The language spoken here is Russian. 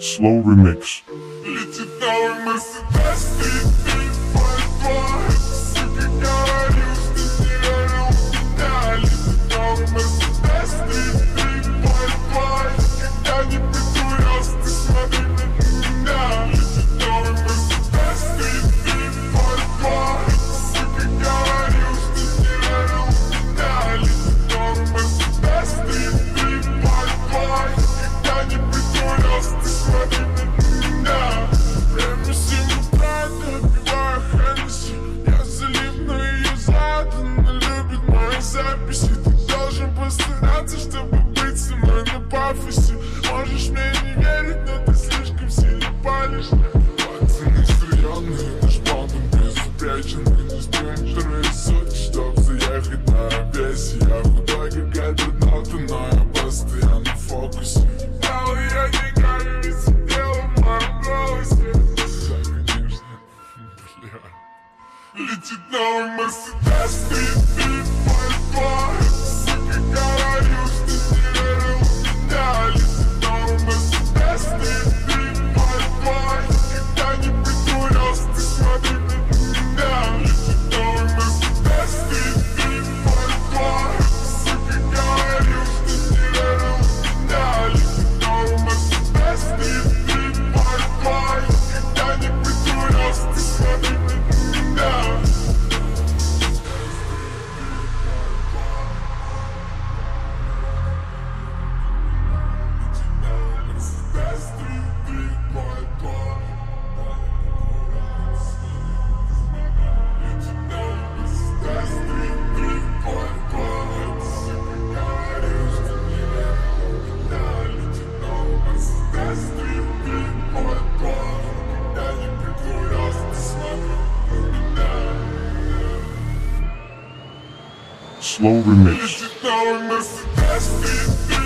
Slow remix. Летит новый Мерседес, ты пальба. Сука, говорил, что нереально у меня. Летит новый Мерседес, ты пальба. Никогда не притворялся, ты смотри на меня. Летит новый Мерседес, ты пальба. Сука, говорил, что нереально у меня. Летит новый Мерседес, ты пальба. Никогда не притворялся, ты смотри на меня. Время 7 утра, допиваю Хеннесси. Я залип, но ее заданно любит мои записи. Ты должен постараться, чтобы быть со мной на пафосе. Можешь мне не верить, но ты слишком сильно палишь. Пацаны стрелянные, наш бандом безупреченный. Не ждем вторые сотни, чтоб заехать на весе. Я худой, как Альберт, но я постоянно в фокусе. Дал я деньгами, ведь сидела в моем голосе. Да, конечно, бля. Летит новый Мерседес, ты пальба. Сука, говорил, что не верил в меня. Летит новый Мерседес, ты пальба. Никогда не притворялся, ты смотри на меня. Летит новый Мерседес, ты пальба. Сука, говорил, что не верил в меня. Летит новый Мерседес, ты пальба. Никогда не притворялся, ты смотри на меня. Slow remix. Летит новый Мерседес,